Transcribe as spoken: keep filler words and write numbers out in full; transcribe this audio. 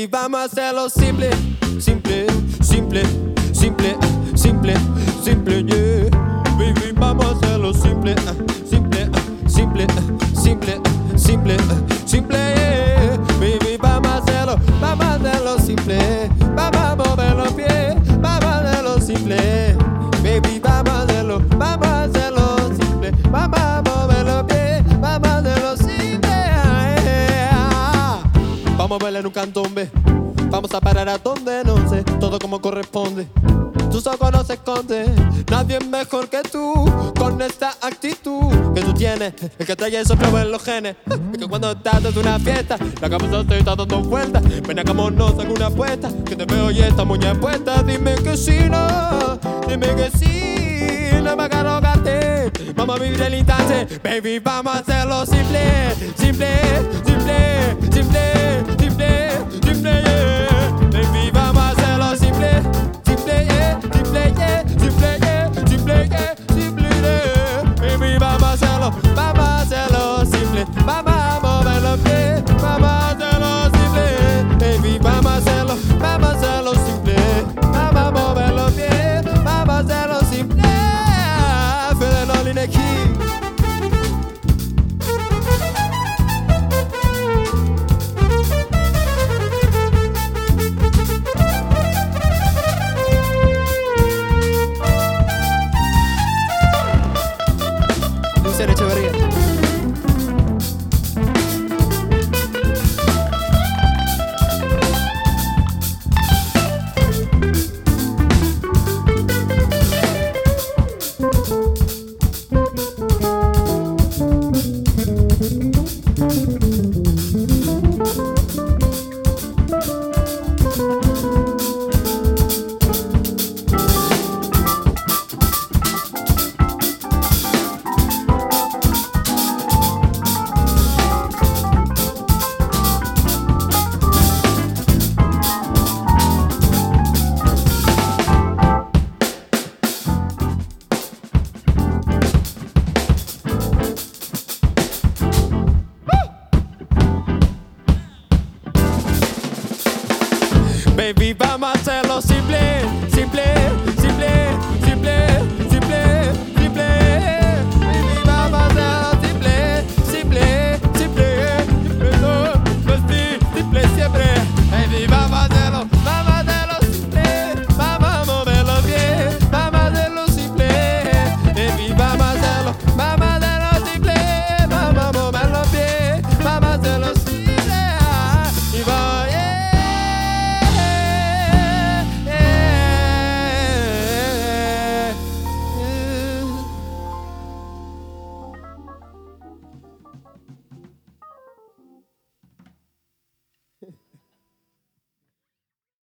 vamos a hacerlo simple, simple, simple, simple, simple, simple, yeah. Baby, vamos a hacerlo simple, simple, simple, simple, simple, simple, yeah. Baby, vamos a hacerlo, vamos a hacerlo simple, vamos a mover los pies, vamos a hacerlo simple. Baby, vamos a hacerlo, vamos a hacerlo simple, vamos a mover los pies, vamos a hacerlo simple, yeah. Vamos a bailar en un candombe, vamos a parar a donde no sé, todo como corresponde. Tus ojos no se esconden, nadie es mejor que tú, con esta actitud que tú tienes, el que trae eso flow en los genes. Es que cuando estás en una fiesta, la cabeza te está dando vueltas. Ven acá, vámonos, hago una apuesta, que te veo y esta muñeca puesta. Dime que sí, no, dime que sí, no me hagas rogarte. Vamos a vivir el instante, baby, vamos a hacerlo simple, simple, simple, simple, simple, simple, yeah. Baby, vamos a hacerlo simple, simple, yeah, simple, yeah, simple, yeah, simple, yeah, simple, yeah. Baby, vamos a hacerlo, vamos a hacerlo.